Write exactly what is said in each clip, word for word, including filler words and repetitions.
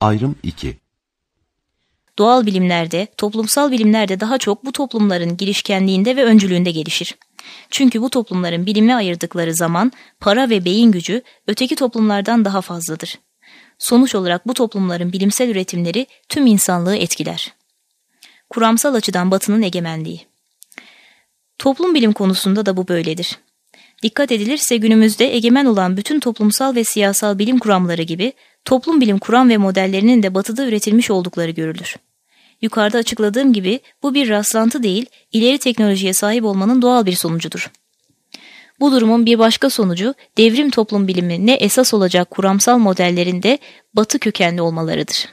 Ayrım iki. Doğal bilimlerde, toplumsal bilimlerde daha çok bu toplumların girişkenliğinde ve öncülüğünde gelişir. Çünkü bu toplumların bilime ayırdıkları zaman, para ve beyin gücü öteki toplumlardan daha fazladır. Sonuç olarak bu toplumların bilimsel üretimleri tüm insanlığı etkiler. Kuramsal açıdan Batı'nın egemenliği. Toplum bilim konusunda da bu böyledir. Dikkat edilirse günümüzde egemen olan bütün toplumsal ve siyasal bilim kuramları gibi toplum bilim kuram ve modellerinin de Batı'da üretilmiş oldukları görülür. Yukarıda açıkladığım gibi bu bir rastlantı değil, ileri teknolojiye sahip olmanın doğal bir sonucudur. Bu durumun bir başka sonucu devrim toplum bilimine esas olacak kuramsal modellerinde Batı kökenli olmalarıdır.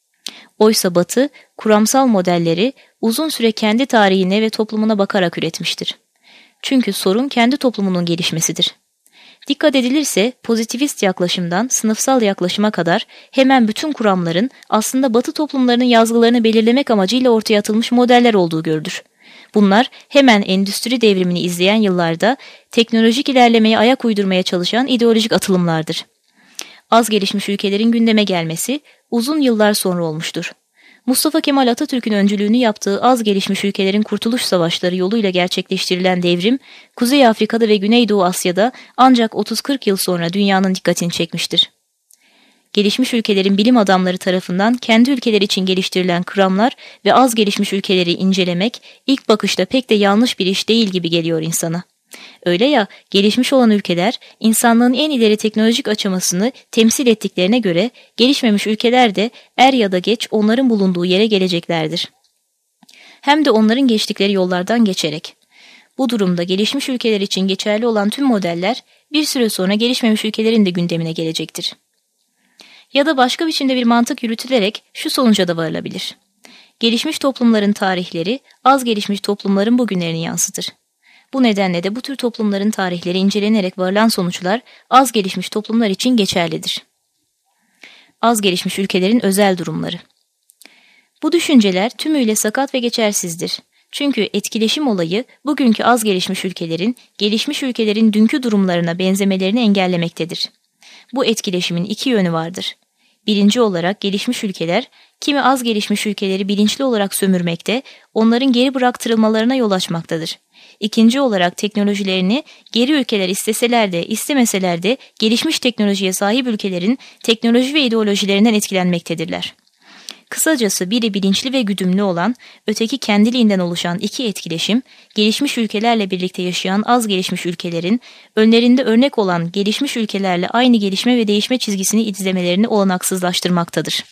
Oysa Batı, kuramsal modelleri uzun süre kendi tarihine ve toplumuna bakarak üretmiştir. Çünkü sorun kendi toplumunun gelişmesidir. Dikkat edilirse pozitivist yaklaşımdan sınıfsal yaklaşıma kadar hemen bütün kuramların aslında Batı toplumlarının yazgılarını belirlemek amacıyla ortaya atılmış modeller olduğu görülür. Bunlar hemen endüstri devrimini izleyen yıllarda teknolojik ilerlemeye ayak uydurmaya çalışan ideolojik atılımlardır. Az gelişmiş ülkelerin gündeme gelmesi uzun yıllar sonra olmuştur. Mustafa Kemal Atatürk'ün öncülüğünü yaptığı az gelişmiş ülkelerin kurtuluş savaşları yoluyla gerçekleştirilen devrim, Kuzey Afrika'da ve Güneydoğu Asya'da ancak otuz kırk yıl sonra dünyanın dikkatini çekmiştir. Gelişmiş ülkelerin bilim adamları tarafından kendi ülkeleri için geliştirilen kuramlar ve az gelişmiş ülkeleri incelemek ilk bakışta pek de yanlış bir iş değil gibi geliyor insana. Öyle ya, gelişmiş olan ülkeler insanlığın en ileri teknolojik aşamasını temsil ettiklerine göre gelişmemiş ülkeler de er ya da geç onların bulunduğu yere geleceklerdir. Hem de onların geçtikleri yollardan geçerek. Bu durumda gelişmiş ülkeler için geçerli olan tüm modeller bir süre sonra gelişmemiş ülkelerin de gündemine gelecektir. Ya da başka biçimde bir mantık yürütülerek şu sonuca da varılabilir. Gelişmiş toplumların tarihleri az gelişmiş toplumların bugünlerini yansıtır. Bu nedenle de bu tür toplumların tarihleri incelenerek varılan sonuçlar az gelişmiş toplumlar için geçerlidir. Az gelişmiş ülkelerin özel durumları. Bu düşünceler tümüyle sakat ve geçersizdir. Çünkü etkileşim olayı bugünkü az gelişmiş ülkelerin, gelişmiş ülkelerin dünkü durumlarına benzemelerini engellemektedir. Bu etkileşimin iki yönü vardır. Birinci olarak gelişmiş ülkeler, kimi az gelişmiş ülkeleri bilinçli olarak sömürmekte, onların geri bıraktırılmalarına yol açmaktadır. İkinci olarak teknolojilerini geri ülkeler isteseler de istemeseler de gelişmiş teknolojiye sahip ülkelerin teknoloji ve ideolojilerinden etkilenmektedirler. Kısacası biri bilinçli ve güdümlü olan, öteki kendiliğinden oluşan iki etkileşim, gelişmiş ülkelerle birlikte yaşayan az gelişmiş ülkelerin, önlerinde örnek olan gelişmiş ülkelerle aynı gelişme ve değişme çizgisini izlemelerini olanaksızlaştırmaktadır.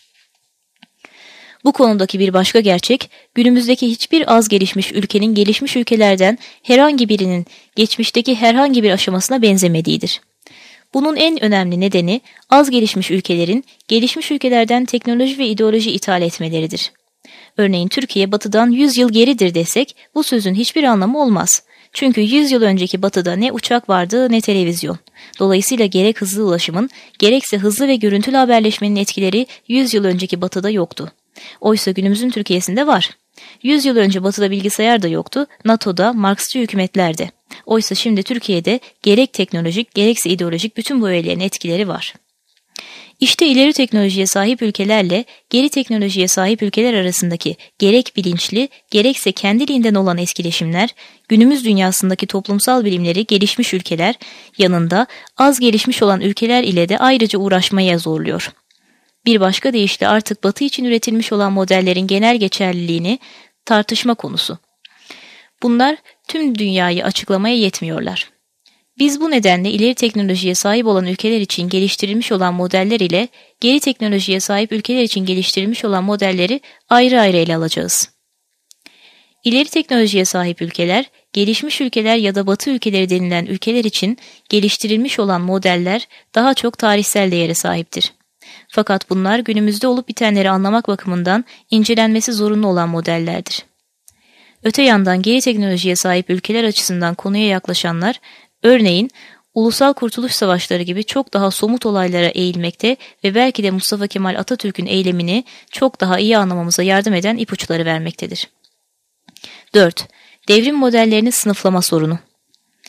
Bu konudaki bir başka gerçek, günümüzdeki hiçbir az gelişmiş ülkenin gelişmiş ülkelerden herhangi birinin geçmişteki herhangi bir aşamasına benzemediğidir. Bunun en önemli nedeni az gelişmiş ülkelerin gelişmiş ülkelerden teknoloji ve ideoloji ithal etmeleridir. Örneğin Türkiye batıdan yüz yıl geridir desek bu sözün hiçbir anlamı olmaz. Çünkü yüz yıl önceki batıda ne uçak vardı ne televizyon. Dolayısıyla gerek hızlı ulaşımın gerekse hızlı ve görüntülü haberleşmenin etkileri yüz yıl önceki batıda yoktu. Oysa günümüzün Türkiye'sinde var. yüz yıl önce batıda bilgisayar da yoktu, NATO'da, Marksçı hükümetlerde. Oysa şimdi Türkiye'de gerek teknolojik gerekse ideolojik bütün bu öğelerin etkileri var. İşte ileri teknolojiye sahip ülkelerle geri teknolojiye sahip ülkeler arasındaki gerek bilinçli gerekse kendiliğinden olan etkileşimler, günümüz dünyasındaki toplumsal bilimleri gelişmiş ülkeler yanında az gelişmiş olan ülkeler ile de ayrıca uğraşmaya zorluyor. Bir başka deyişle artık Batı için üretilmiş olan modellerin genel geçerliliğini tartışma konusu. Bunlar tüm dünyayı açıklamaya yetmiyorlar. Biz bu nedenle ileri teknolojiye sahip olan ülkeler için geliştirilmiş olan modeller ile geri teknolojiye sahip ülkeler için geliştirilmiş olan modelleri ayrı ayrı ele alacağız. İleri teknolojiye sahip ülkeler, gelişmiş ülkeler ya da Batı ülkeleri denilen ülkeler için geliştirilmiş olan modeller daha çok tarihsel değere sahiptir. Fakat bunlar günümüzde olup bitenleri anlamak bakımından incelenmesi zorunlu olan modellerdir. Öte yandan geri teknolojiye sahip ülkeler açısından konuya yaklaşanlar, örneğin Ulusal Kurtuluş Savaşları gibi çok daha somut olaylara eğilmekte ve belki de Mustafa Kemal Atatürk'ün eylemini çok daha iyi anlamamıza yardım eden ipuçları vermektedir. dört. Devrim modellerinin sınıflama sorunu.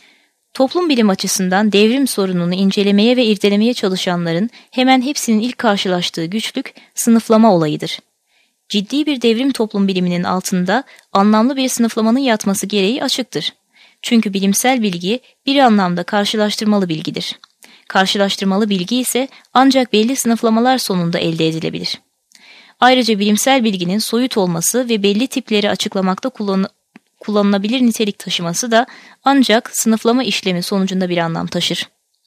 Toplum bilim açısından devrim sorununu incelemeye ve irdelemeye çalışanların hemen hepsinin ilk karşılaştığı güçlük sınıflama olayıdır. Ciddi bir devrim toplum biliminin altında anlamlı bir sınıflamanın yatması gereği açıktır. Çünkü bilimsel bilgi bir anlamda karşılaştırmalı bilgidir. Karşılaştırmalı bilgi ise ancak belli sınıflamalar sonunda elde edilebilir. Ayrıca bilimsel bilginin soyut olması ve belli tipleri açıklamakta kullan kullanılabilir nitelik taşıması da ancak sınıflama işlemi sonucunda bir anlam taşır.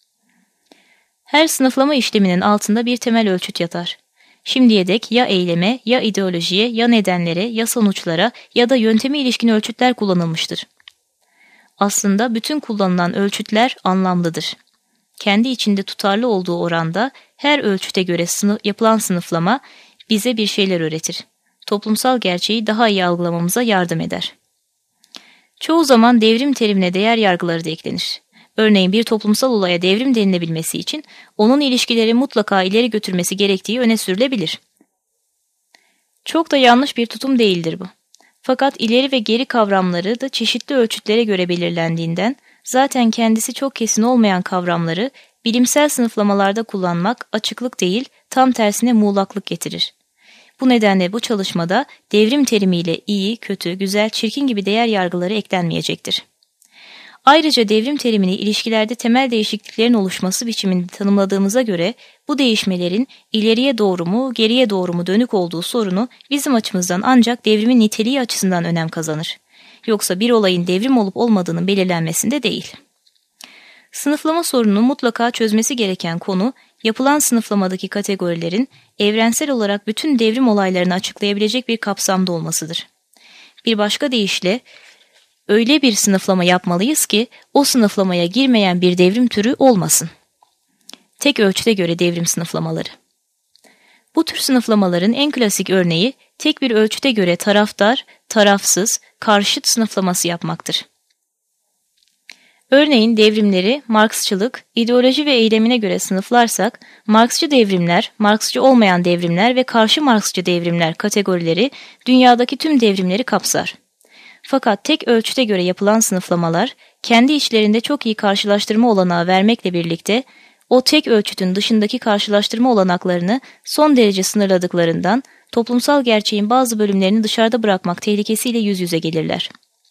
Her sınıflama işleminin altında bir temel ölçüt yatar. Şimdiye dek ya eyleme, ya ideolojiye, ya nedenlere, ya sonuçlara ya da yönteme ilişkin ölçütler kullanılmıştır. Aslında bütün kullanılan ölçütler anlamlıdır. Kendi içinde tutarlı olduğu oranda her ölçüte göre sınıf, yapılan sınıflama bize bir şeyler öğretir. Toplumsal gerçeği daha iyi algılamamıza yardım eder. Çoğu zaman devrim terimine değer yargıları da eklenir. Örneğin bir toplumsal olaya devrim denilebilmesi için onun ilişkileri mutlaka ileri götürmesi gerektiği öne sürülebilir. Çok da yanlış bir tutum değildir bu. Fakat ileri ve geri kavramları da çeşitli ölçütlere göre belirlendiğinden zaten kendisi çok kesin olmayan kavramları bilimsel sınıflamalarda kullanmak açıklık değil, tam tersine muğlaklık getirir. Bu nedenle bu çalışmada devrim terimiyle iyi, kötü, güzel, çirkin gibi değer yargıları eklenmeyecektir. Ayrıca devrim terimini ilişkilerde temel değişikliklerin oluşması biçimini tanımladığımıza göre bu değişmelerin ileriye doğru mu, geriye doğru mu dönük olduğu sorunu bizim açımızdan ancak devrimin niteliği açısından önem kazanır. Yoksa bir olayın devrim olup olmadığının belirlenmesinde değil. Sınıflama sorununu mutlaka çözmesi gereken konu, yapılan sınıflamadaki kategorilerin evrensel olarak bütün devrim olaylarını açıklayabilecek bir kapsamda olmasıdır. Bir başka deyişle, öyle bir sınıflama yapmalıyız ki o sınıflamaya girmeyen bir devrim türü olmasın. Tek ölçüte göre devrim sınıflamaları. Bu tür sınıflamaların en klasik örneği tek bir ölçüte göre taraftar, tarafsız, karşıt sınıflaması yapmaktır. Örneğin devrimleri Marksçılık, ideoloji ve eylemine göre sınıflarsak, Marksçı devrimler, Marksçı olmayan devrimler ve karşı Marksçı devrimler kategorileri dünyadaki tüm devrimleri kapsar. Fakat tek ölçüte göre yapılan sınıflamalar, kendi içlerinde çok iyi karşılaştırma olanağı vermekle birlikte, o tek ölçütün dışındaki karşılaştırma olanaklarını son derece sınırladıklarından, toplumsal gerçeğin bazı bölümlerini dışarıda bırakmak tehlikesiyle yüz yüze gelirler.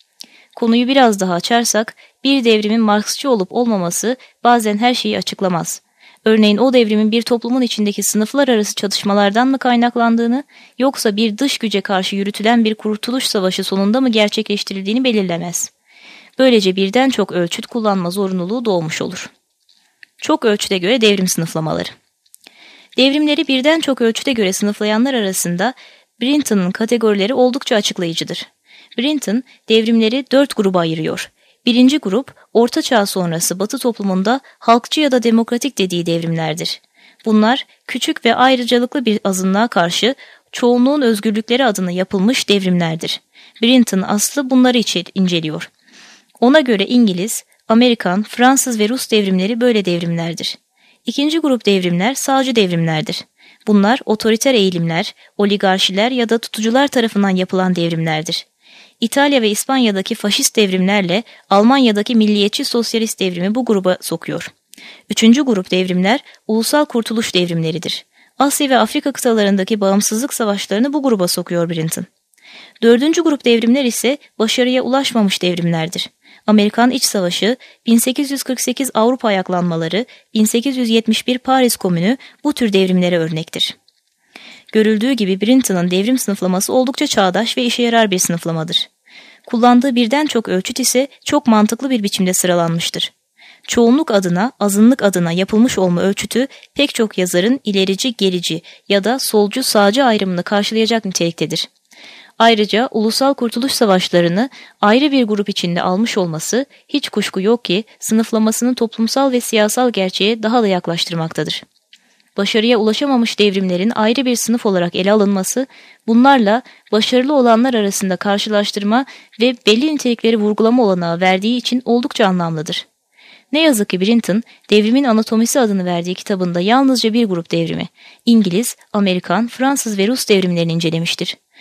Konuyu biraz daha açarsak, bir devrimin Marksçı olup olmaması bazen her şeyi açıklamaz. Örneğin o devrimin bir toplumun içindeki sınıflar arası çatışmalardan mı kaynaklandığını, yoksa bir dış güce karşı yürütülen bir kurtuluş savaşı sonunda mı gerçekleştirildiğini belirlemez. Böylece birden çok ölçüt kullanma zorunluluğu doğmuş olur. Çok ölçüte göre devrim sınıflamaları. Devrimleri birden çok ölçüte göre sınıflayanlar arasında Brinton'un kategorileri oldukça açıklayıcıdır. Brinton, devrimleri dört gruba ayırıyor. Birinci grup, Orta Çağ sonrası Batı toplumunda halkçı ya da demokratik dediği devrimlerdir. Bunlar, küçük ve ayrıcalıklı bir azınlığa karşı çoğunluğun özgürlükleri adına yapılmış devrimlerdir. Brinton aslı bunları için inceliyor. Ona göre İngiliz, Amerikan, Fransız ve Rus devrimleri böyle devrimlerdir. İkinci grup devrimler sağcı devrimlerdir. Bunlar otoriter eğilimler, oligarşiler ya da tutucular tarafından yapılan devrimlerdir. İtalya ve İspanya'daki faşist devrimlerle Almanya'daki milliyetçi sosyalist devrimi bu gruba sokuyor. Üçüncü grup devrimler ulusal kurtuluş devrimleridir. Asya ve Afrika kıtalarındaki bağımsızlık savaşlarını bu gruba sokuyor Brinton. Dördüncü grup devrimler ise başarıya ulaşmamış devrimlerdir. Amerikan İç Savaşı, bin sekiz yüz kırk sekiz Avrupa ayaklanmaları, bin sekiz yüz yetmiş bir Paris Komünü bu tür devrimlere örnektir. Görüldüğü gibi Brinton'un devrim sınıflaması oldukça çağdaş ve işe yarar bir sınıflamadır. Kullandığı birden çok ölçüt ise çok mantıklı bir biçimde sıralanmıştır. Çoğunluk adına, azınlık adına yapılmış olma ölçütü pek çok yazarın ilerici gerici ya da solcu sağcı ayrımını karşılayacak niteliktedir. Ayrıca ulusal kurtuluş savaşlarını ayrı bir grup içinde almış olması hiç kuşku yok ki sınıflamasını toplumsal ve siyasal gerçeğe daha da yaklaştırmaktadır. Başarıya ulaşamamış devrimlerin ayrı bir sınıf olarak ele alınması, bunlarla başarılı olanlar arasında karşılaştırma ve belli nitelikleri vurgulama olanağı verdiği için oldukça anlamlıdır. Ne yazık ki Brinton, Devrimin Anatomisi adını verdiği kitabında yalnızca bir grup devrimi, İngiliz, Amerikan, Fransız ve Rus devrimlerini incelemiştir.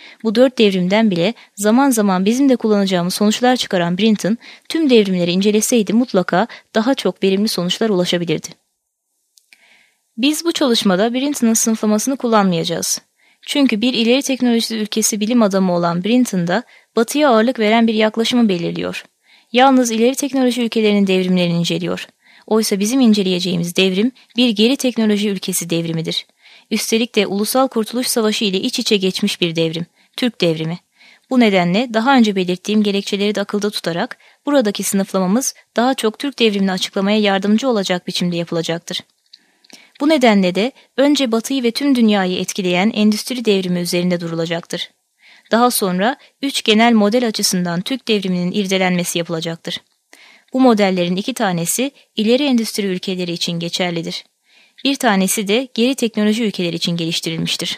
Bu dört devrimden bile zaman zaman bizim de kullanacağımız sonuçlar çıkaran Brinton, tüm devrimleri inceleseydi mutlaka daha çok verimli sonuçlar ulaşabilirdi. Biz bu çalışmada Brinton'ın sınıflamasını kullanmayacağız. Çünkü bir ileri teknoloji ülkesi bilim adamı olan Brinton'da Batı'ya ağırlık veren bir yaklaşımı belirliyor. Yalnız ileri teknoloji ülkelerinin devrimlerini inceliyor. Oysa bizim inceleyeceğimiz devrim bir geri teknoloji ülkesi devrimidir. Üstelik de Ulusal Kurtuluş Savaşı ile iç içe geçmiş bir devrim, Türk devrimi. Bu nedenle daha önce belirttiğim gerekçeleri de akılda tutarak buradaki sınıflamamız daha çok Türk devrimini açıklamaya yardımcı olacak biçimde yapılacaktır. Bu nedenle de önce Batı'yı ve tüm dünyayı etkileyen endüstri devrimi üzerinde durulacaktır. Daha sonra üç genel model açısından Türk devriminin irdelenmesi yapılacaktır. Bu modellerin iki tanesi ileri endüstri ülkeleri için geçerlidir. Bir tanesi de geri teknoloji ülkeleri için geliştirilmiştir.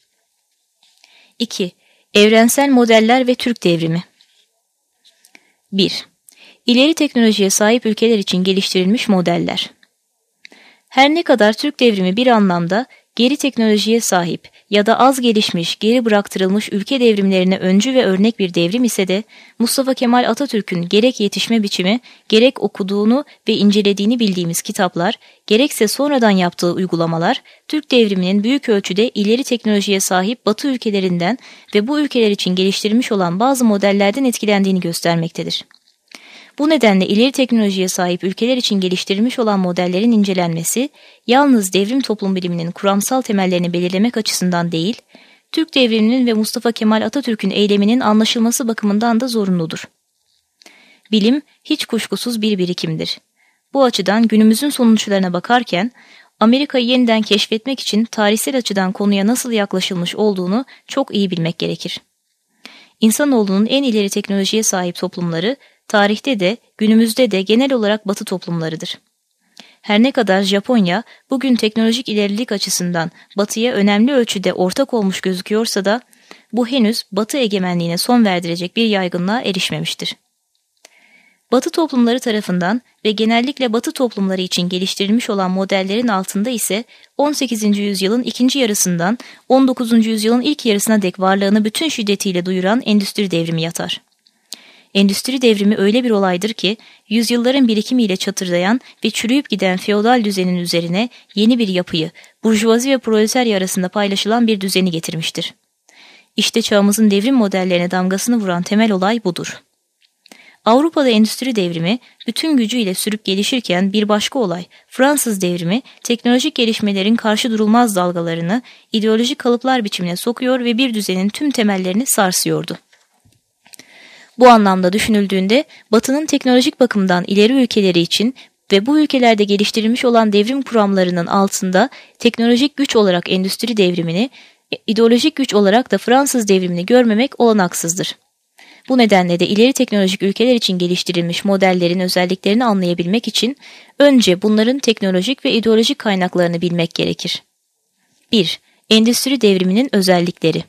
iki. Evrensel modeller ve Türk devrimi. bir. İleri teknolojiye sahip ülkeler için geliştirilmiş modeller. Her ne kadar Türk devrimi bir anlamda geri teknolojiye sahip ya da az gelişmiş, geri bıraktırılmış ülke devrimlerine öncü ve örnek bir devrim ise de Mustafa Kemal Atatürk'ün gerek yetişme biçimi, gerek okuduğunu ve incelediğini bildiğimiz kitaplar, gerekse sonradan yaptığı uygulamalar, Türk devriminin büyük ölçüde ileri teknolojiye sahip Batı ülkelerinden ve bu ülkeler için geliştirilmiş olan bazı modellerden etkilendiğini göstermektedir. Bu nedenle ileri teknolojiye sahip ülkeler için geliştirilmiş olan modellerin incelenmesi, yalnız devrim toplum biliminin kuramsal temellerini belirlemek açısından değil, Türk devriminin ve Mustafa Kemal Atatürk'ün eyleminin anlaşılması bakımından da zorunludur. Bilim, hiç kuşkusuz bir birikimdir. Bu açıdan günümüzün sonuçlarına bakarken, Amerika'yı yeniden keşfetmek için tarihsel açıdan konuya nasıl yaklaşılmış olduğunu çok iyi bilmek gerekir. İnsanoğlunun en ileri teknolojiye sahip toplumları, tarihte de günümüzde de genel olarak Batı toplumlarıdır. Her ne kadar Japonya bugün teknolojik ilerilik açısından Batı'ya önemli ölçüde ortak olmuş gözüküyorsa da bu henüz Batı egemenliğine son verdirecek bir yaygınlığa erişmemiştir. Batı toplumları tarafından ve genellikle Batı toplumları için geliştirilmiş olan modellerin altında ise on sekizinci yüzyılın ikinci yarısından on dokuzuncu yüzyılın ilk yarısına dek varlığını bütün şiddetiyle duyuran endüstri devrimi yatar. Endüstri devrimi öyle bir olaydır ki, yüzyılların birikimiyle çatırdayan ve çürüyüp giden feodal düzenin üzerine yeni bir yapıyı, burjuvazi ve proletarya arasında paylaşılan bir düzeni getirmiştir. İşte çağımızın devrim modellerine damgasını vuran temel olay budur. Avrupa'da endüstri devrimi bütün gücüyle sürüp gelişirken bir başka olay, Fransız devrimi, teknolojik gelişmelerin karşı durulmaz dalgalarını ideolojik kalıplar biçimine sokuyor ve bir düzenin tüm temellerini sarsıyordu. Bu anlamda düşünüldüğünde Batı'nın teknolojik bakımdan ileri ülkeleri için ve bu ülkelerde geliştirilmiş olan devrim kuramlarının altında teknolojik güç olarak endüstri devrimini, ideolojik güç olarak da Fransız devrimini görmemek olanaksızdır. Bu nedenle de ileri teknolojik ülkeler için geliştirilmiş modellerin özelliklerini anlayabilmek için önce bunların teknolojik ve ideolojik kaynaklarını bilmek gerekir. bir. Endüstri devriminin özellikleri.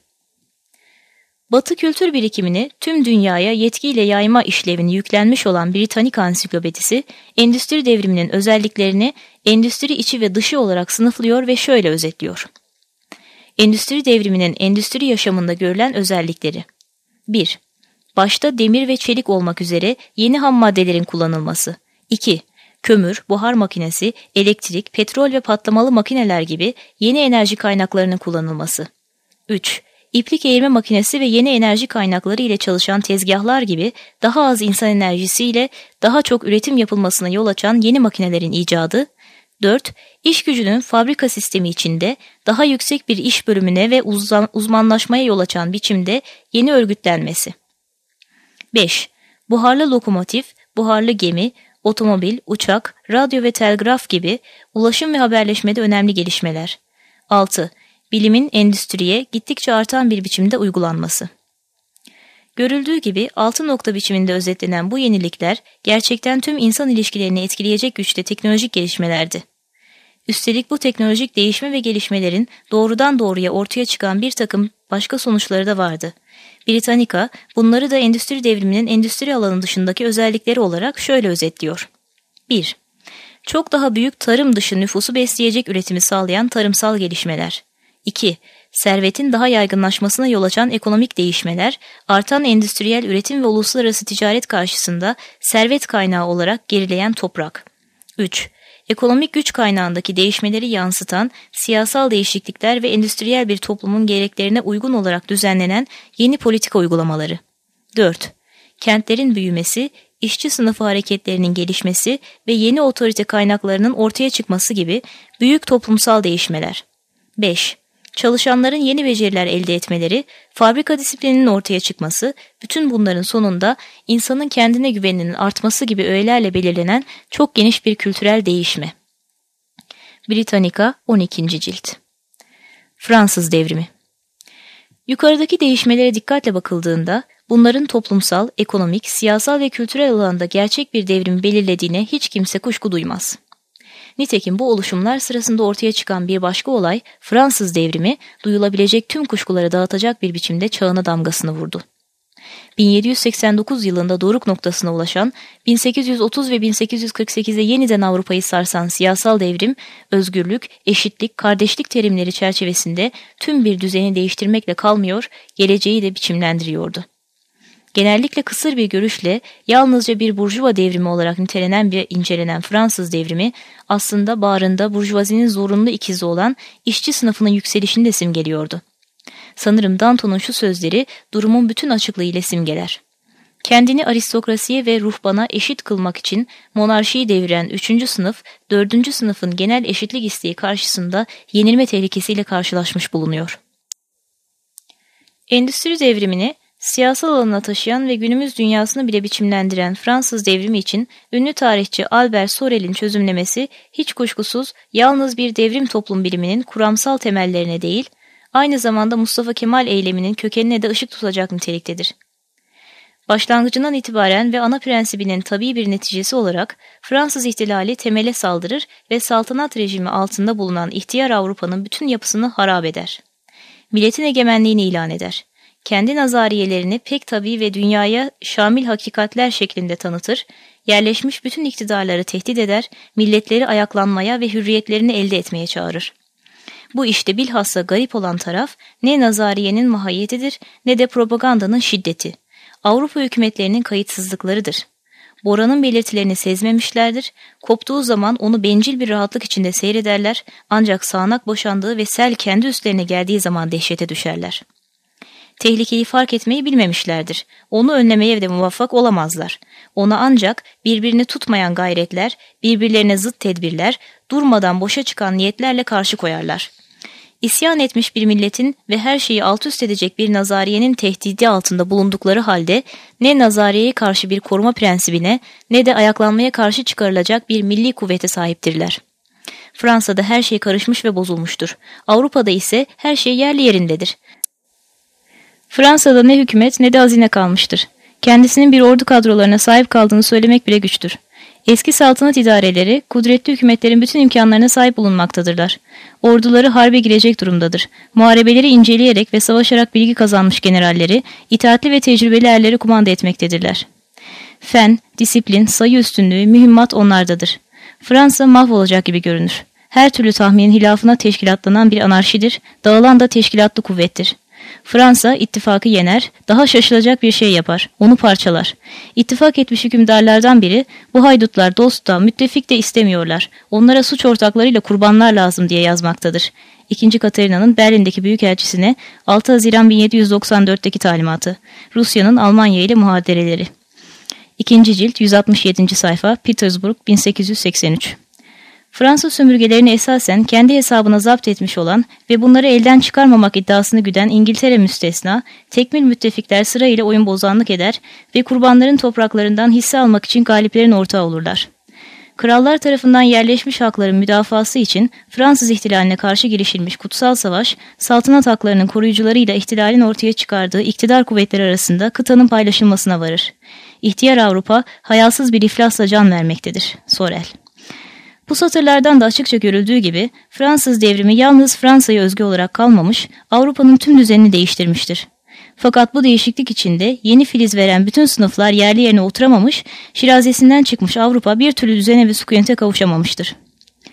Batı kültür birikimini tüm dünyaya yetkiyle yayma işlevini yüklenmiş olan Britannica Ansiklopedisi, endüstri devriminin özelliklerini endüstri içi ve dışı olarak sınıflıyor ve şöyle özetliyor. Endüstri devriminin endüstri yaşamında görülen özellikleri. bir. Başta demir ve çelik olmak üzere yeni ham maddelerin kullanılması. iki. Kömür, buhar makinesi, elektrik, petrol ve patlamalı makineler gibi yeni enerji kaynaklarının kullanılması. üç. İplik eğirme makinesi ve yeni enerji kaynakları ile çalışan tezgahlar gibi daha az insan enerjisiyle daha çok üretim yapılmasına yol açan yeni makinelerin icadı. dört. İş gücünün fabrika sistemi içinde daha yüksek bir iş bölümüne ve uzmanlaşmaya yol açan biçimde yeni örgütlenmesi. beş. Buharlı lokomotif, buharlı gemi, otomobil, uçak, radyo ve telgraf gibi ulaşım ve haberleşmede önemli gelişmeler. altı. Bilimin endüstriye gittikçe artan bir biçimde uygulanması. Görüldüğü gibi altı nokta biçiminde özetlenen bu yenilikler gerçekten tüm insan ilişkilerini etkileyecek güçte teknolojik gelişmelerdi. Üstelik bu teknolojik değişme ve gelişmelerin doğrudan doğruya ortaya çıkan bir takım başka sonuçları da vardı. Britannica bunları da endüstri devriminin endüstri alanı dışındaki özellikleri olarak şöyle özetliyor. bir. Çok daha büyük tarım dışı nüfusu besleyecek üretimi sağlayan tarımsal gelişmeler. iki. servetin daha yaygınlaşmasına yol açan ekonomik değişmeler, artan endüstriyel üretim ve uluslararası ticaret karşısında servet kaynağı olarak gerileyen toprak. üç. Ekonomik güç kaynağındaki değişmeleri yansıtan siyasal değişiklikler ve endüstriyel bir toplumun gereklerine uygun olarak düzenlenen yeni politika uygulamaları. dört. Kentlerin büyümesi, işçi sınıfı hareketlerinin gelişmesi ve yeni otorite kaynaklarının ortaya çıkması gibi büyük toplumsal değişmeler. beş. Çalışanların yeni beceriler elde etmeleri, fabrika disiplininin ortaya çıkması, bütün bunların sonunda insanın kendine güveninin artması gibi öğelerle belirlenen çok geniş bir kültürel değişme. Britannica on ikinci cilt. Fransız Devrimi. Yukarıdaki değişmelere dikkatle bakıldığında, bunların toplumsal, ekonomik, siyasal ve kültürel alanda gerçek bir devrim belirlediğine hiç kimse kuşku duymaz. Nitekim bu oluşumlar sırasında ortaya çıkan bir başka olay, Fransız Devrimi, duyulabilecek tüm kuşkuları dağıtacak bir biçimde çağına damgasını vurdu. bin yedi yüz seksen dokuz yılında doruk noktasına ulaşan, bin sekiz yüz otuz ve bin sekiz yüz kırk sekizde yeniden Avrupa'yı sarsan siyasal devrim, özgürlük, eşitlik, kardeşlik terimleri çerçevesinde tüm bir düzeni değiştirmekle kalmıyor, geleceği de biçimlendiriyordu. Genellikle kısır bir görüşle yalnızca bir burjuva devrimi olarak nitelenen ve incelenen Fransız devrimi aslında bağrında burjuvazinin zorunlu ikizi olan işçi sınıfının yükselişini de simgeliyordu. Sanırım Danton'un şu sözleri durumun bütün açıklığıyla simgeler. Kendini aristokrasiye ve ruhbana eşit kılmak için monarşiyi deviren üçüncü sınıf, dördüncü sınıfın genel eşitlik isteği karşısında yenilme tehlikesiyle karşılaşmış bulunuyor. Endüstri devrimini siyasal alana taşıyan ve günümüz dünyasını bile biçimlendiren Fransız devrimi için ünlü tarihçi Albert Sorel'in çözümlemesi hiç kuşkusuz yalnız bir devrim toplum biliminin kuramsal temellerine değil, aynı zamanda Mustafa Kemal eyleminin kökenine de ışık tutacak niteliktedir. Başlangıcından itibaren ve ana prensibinin tabii bir neticesi olarak Fransız ihtilali temele saldırır ve saltanat rejimi altında bulunan ihtiyar Avrupa'nın bütün yapısını harap eder. Milletin egemenliğini ilan eder. Kendi nazariyelerini pek tabii ve dünyaya şamil hakikatler şeklinde tanıtır, yerleşmiş bütün iktidarları tehdit eder, milletleri ayaklanmaya ve hürriyetlerini elde etmeye çağırır. Bu işte bilhassa garip olan taraf ne nazariyenin mahiyetidir ne de propagandanın şiddeti. Avrupa hükümetlerinin kayıtsızlıklarıdır. Bora'nın belirtilerini sezmemişlerdir, koptuğu zaman onu bencil bir rahatlık içinde seyrederler, ancak sağanak boşandığı ve sel kendi üstlerine geldiği zaman dehşete düşerler. Tehlikeyi fark etmeyi bilmemişlerdir. Onu önlemeye de muvaffak olamazlar. Ona ancak birbirini tutmayan gayretler, birbirlerine zıt tedbirler, durmadan boşa çıkan niyetlerle karşı koyarlar. İsyan etmiş bir milletin ve her şeyi alt üst edecek bir nazariyenin tehdidi altında bulundukları halde ne nazariyeye karşı bir koruma prensibine ne de ayaklanmaya karşı çıkarılacak bir milli kuvvete sahiptirler. Fransa'da her şey karışmış ve bozulmuştur. Avrupa'da ise her şey yerli yerindedir. Fransa'da ne hükümet ne de hazine kalmıştır. Kendisinin bir ordu kadrolarına sahip kaldığını söylemek bile güçtür. Eski saltanat idareleri, kudretli hükümetlerin bütün imkanlarına sahip bulunmaktadırlar. Orduları harbe girecek durumdadır. Muharebeleri inceleyerek ve savaşarak bilgi kazanmış generalleri, itaatli ve tecrübeli erleri kumanda etmektedirler. Fen, disiplin, sayı üstünlüğü, mühimmat onlardadır. Fransa mahvolacak gibi görünür. Her türlü tahminin hilafına teşkilatlanan bir anarşidir, dağılan da teşkilatlı kuvvettir. Fransa ittifakı yener, daha şaşılacak bir şey yapar, onu parçalar. İttifak etmiş hükümdarlardan biri, bu haydutlar dost da müttefik de istemiyorlar, onlara suç ortaklarıyla kurbanlar lazım diye yazmaktadır. İkinci Katarina'nın Berlin'deki büyükelçisine altı Haziran bin yedi yüz doksan dörtteki talimatı, Rusya'nın Almanya ile muhadereleri. İkinci cilt yüz altmış yedinci sayfa, Petersburg bin sekiz yüz seksen üç. Fransız sömürgelerini esasen kendi hesabına zapt etmiş olan ve bunları elden çıkarmamak iddiasını güden İngiltere müstesna, tekmil müttefikler sırayla oyun bozanlık eder ve kurbanların topraklarından hisse almak için galiplerin ortağı olurlar. Krallar tarafından yerleşmiş hakların müdafası için Fransız ihtilaline karşı girişilmiş kutsal savaş, saltanat haklarının koruyucularıyla ihtilalin ortaya çıkardığı iktidar kuvvetleri arasında kıtanın paylaşılmasına varır. İhtiyar Avrupa hayasız bir iflasla can vermektedir. Sorel. Bu satırlardan da açıkça görüldüğü gibi Fransız devrimi yalnız Fransa'ya özgü olarak kalmamış, Avrupa'nın tüm düzenini değiştirmiştir. Fakat bu değişiklik içinde yeni filiz veren bütün sınıflar yerli yerine oturamamış, şirazesinden çıkmış Avrupa bir türlü düzene ve sükunete kavuşamamıştır.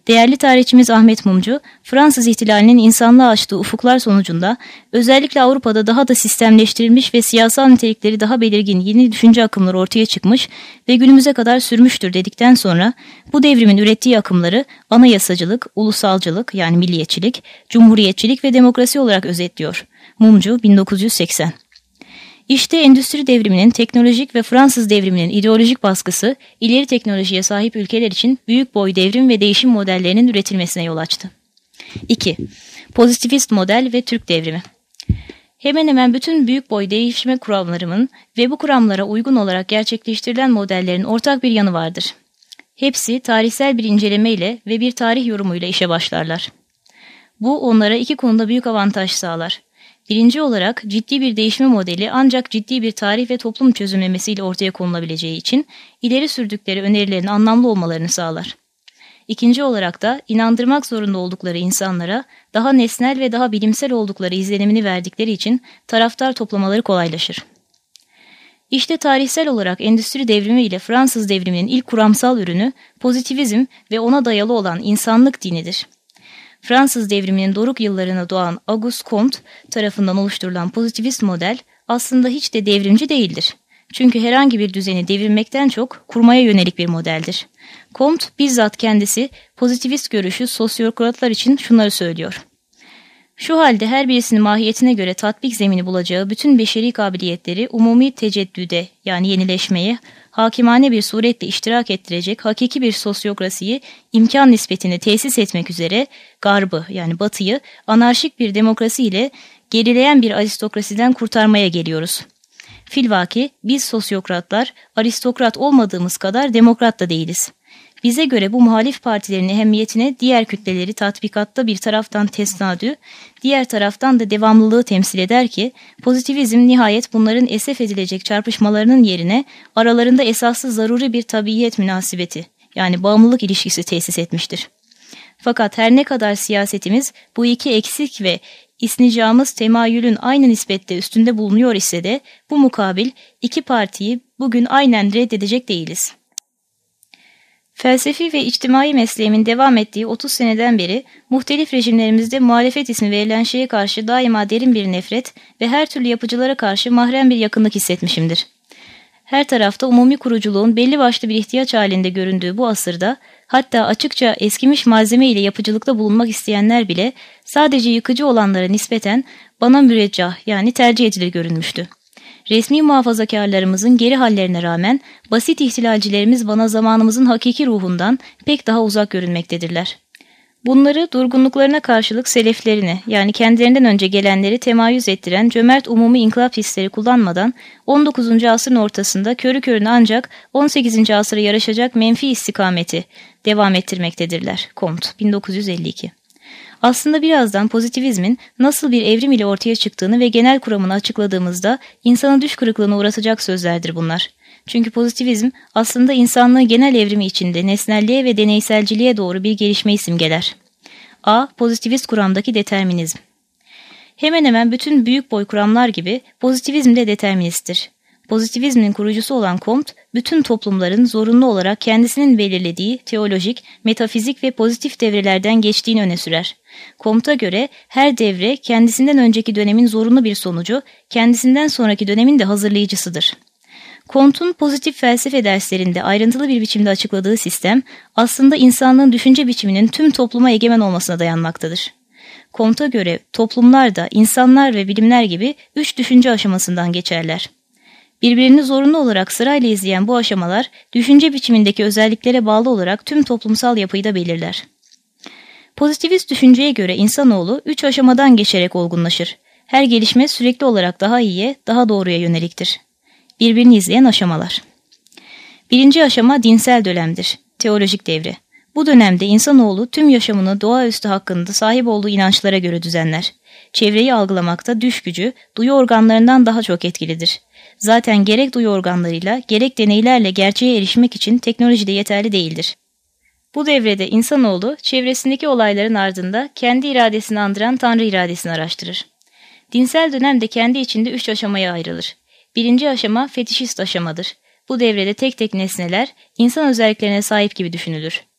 Değerli tarihçimiz Ahmet Mumcu, Fransız ihtilalinin insanlığa açtığı ufuklar sonucunda özellikle Avrupa'da daha da sistemleştirilmiş ve siyasal nitelikleri daha belirgin yeni düşünce akımları ortaya çıkmış ve günümüze kadar sürmüştür dedikten sonra bu devrimin ürettiği akımları anayasacılık, ulusalcılık yani milliyetçilik, cumhuriyetçilik ve demokrasi olarak özetliyor. Mumcu bin dokuz yüz seksen. İşte endüstri devriminin teknolojik ve Fransız devriminin ideolojik baskısı ileri teknolojiye sahip ülkeler için büyük boy devrim ve değişim modellerinin üretilmesine yol açtı. iki. Pozitivist model ve Türk devrimi. Hemen hemen bütün büyük boy değişme kuramlarının ve bu kuramlara uygun olarak gerçekleştirilen modellerin ortak bir yanı vardır. Hepsi tarihsel bir incelemeyle ve bir tarih yorumuyla işe başlarlar. Bu onlara iki konuda büyük avantaj sağlar. Birinci olarak ciddi bir değişme modeli ancak ciddi bir tarih ve toplum çözümlemesiyle ortaya konulabileceği için ileri sürdükleri önerilerin anlamlı olmalarını sağlar. İkinci olarak da inandırmak zorunda oldukları insanlara daha nesnel ve daha bilimsel oldukları izlenimini verdikleri için taraftar toplamaları kolaylaşır. İşte tarihsel olarak endüstri devrimi ile Fransız devriminin ilk kuramsal ürünü pozitivizm ve ona dayalı olan insanlık dinidir. Fransız devriminin doruk yıllarına doğan Auguste Comte tarafından oluşturulan pozitivist model aslında hiç de devrimci değildir. Çünkü herhangi bir düzeni devirmekten çok kurmaya yönelik bir modeldir. Comte bizzat kendisi pozitivist görüşü sosyokratlar için şunları söylüyor. Şu halde her birisinin mahiyetine göre tatbik zemini bulacağı bütün beşeri kabiliyetleri umumi teceddüde yani yenileşmeye, hakimane bir suretle iştirak ettirecek hakiki bir sosyokrasiyi imkan nispetinde tesis etmek üzere Garb'ı yani Batı'yı anarşik bir demokrasi ile gerileyen bir aristokrasiden kurtarmaya geliyoruz. Filvaki biz sosyokratlar aristokrat olmadığımız kadar demokrat da değiliz. Bize göre bu muhalif partilerin ehemmiyetine diğer kütleleri tatbikatta bir taraftan tesnadü, diğer taraftan da devamlılığı temsil eder ki, pozitivizm nihayet bunların esef edilecek çarpışmalarının yerine aralarında esaslı zaruri bir tabiiyet münasebeti, yani bağımlılık ilişkisi tesis etmiştir. Fakat her ne kadar siyasetimiz bu iki eksik ve isnicamız temayülün aynı nispette üstünde bulunuyor ise de, bu mukabil iki partiyi bugün aynen reddedecek değiliz. Felsefi ve içtimai mesleğimin devam ettiği otuz seneden beri muhtelif rejimlerimizde muhalefet ismi verilen şeye karşı daima derin bir nefret ve her türlü yapıcılara karşı mahrem bir yakınlık hissetmişimdir. Her tarafta umumi kuruculuğun belli başlı bir ihtiyaç halinde göründüğü bu asırda, hatta açıkça eskimiş malzeme ile yapıcılıkta bulunmak isteyenler bile sadece yıkıcı olanlara nispeten bana müreccah yani tercih edilir görünmüştü. Resmi muhafazakarlarımızın geri hallerine rağmen basit ihtilalcilerimiz bana zamanımızın hakiki ruhundan pek daha uzak görünmektedirler. Bunları durgunluklarına karşılık seleflerini yani kendilerinden önce gelenleri temayüz ettiren cömert umumi inkılap hisleri kullanmadan on dokuzuncu asrın ortasında körü körüne ancak on sekizinci asıra yaraşacak menfi istikameti devam ettirmektedirler. Comte bin dokuz yüz elli iki. Aslında birazdan pozitivizmin nasıl bir evrim ile ortaya çıktığını ve genel kuramını açıkladığımızda insanı düş kırıklığına uğratacak sözlerdir bunlar. Çünkü pozitivizm aslında insanlığı genel evrimi içinde nesnelliğe ve deneyselciliğe doğru bir gelişmeyi simgeler. A. Pozitivist kuramdaki determinizm. Hemen hemen bütün büyük boy kuramlar gibi pozitivizm de deterministtir. Pozitivizmin kurucusu olan Comte, bütün toplumların zorunlu olarak kendisinin belirlediği teolojik, metafizik ve pozitif devrelerden geçtiğini öne sürer. Comte'a göre her devre kendisinden önceki dönemin zorunlu bir sonucu, kendisinden sonraki dönemin de hazırlayıcısıdır. Comte'un pozitif felsefe derslerinde ayrıntılı bir biçimde açıkladığı sistem, aslında insanlığın düşünce biçiminin tüm topluma egemen olmasına dayanmaktadır. Comte'a göre toplumlar da insanlar ve bilimler gibi üç düşünce aşamasından geçerler. Birbirini zorunlu olarak sırayla izleyen bu aşamalar, düşünce biçimindeki özelliklere bağlı olarak tüm toplumsal yapıyı da belirler. Pozitivist düşünceye göre insanoğlu üç aşamadan geçerek olgunlaşır. Her gelişme sürekli olarak daha iyiye, daha doğruya yöneliktir. Birbirini izleyen aşamalar. Birinci aşama dinsel dönemdir, teolojik devre. Bu dönemde insanoğlu tüm yaşamını doğaüstü hakkında sahip olduğu inançlara göre düzenler. Çevreyi algılamakta düş gücü, duyu organlarından daha çok etkilidir. Zaten gerek duyu organlarıyla, gerek deneylerle gerçeğe erişmek için teknoloji de yeterli değildir. Bu devrede insanoğlu, çevresindeki olayların ardında kendi iradesini andıran Tanrı iradesini araştırır. Dinsel dönem de kendi içinde üç aşamaya ayrılır. Birinci aşama fetişist aşamadır. Bu devrede tek tek nesneler, insan özelliklerine sahip gibi düşünülür.